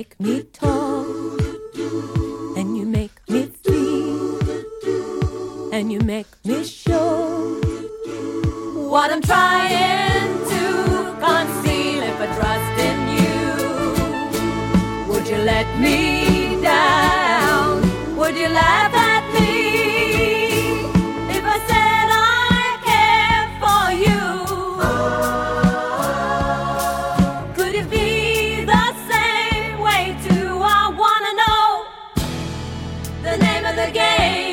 make me talk, and you make me feel, and you make me show what I'm trying to conceal. If I trust in you, would you let me down? Would you laugh at me if I said I care for you? Could it be the same way too? I wanna know the name of the game.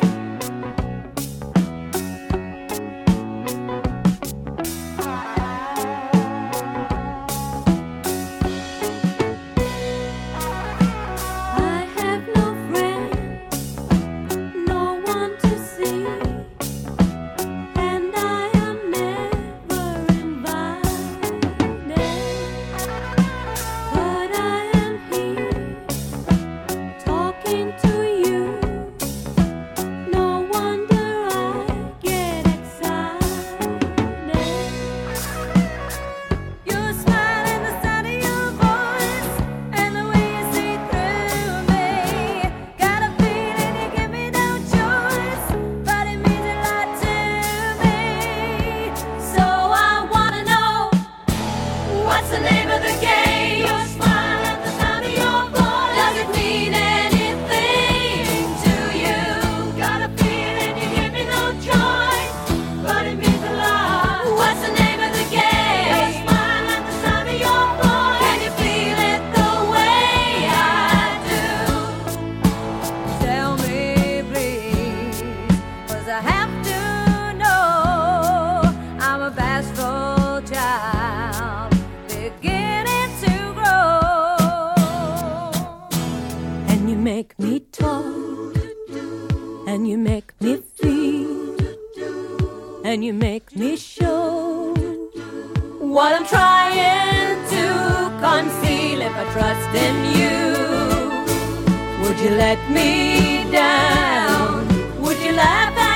Make me talk, and you make me feel, and you make me show what I'm trying to conceal. If I trust in you, would you let me down? Would you laugh at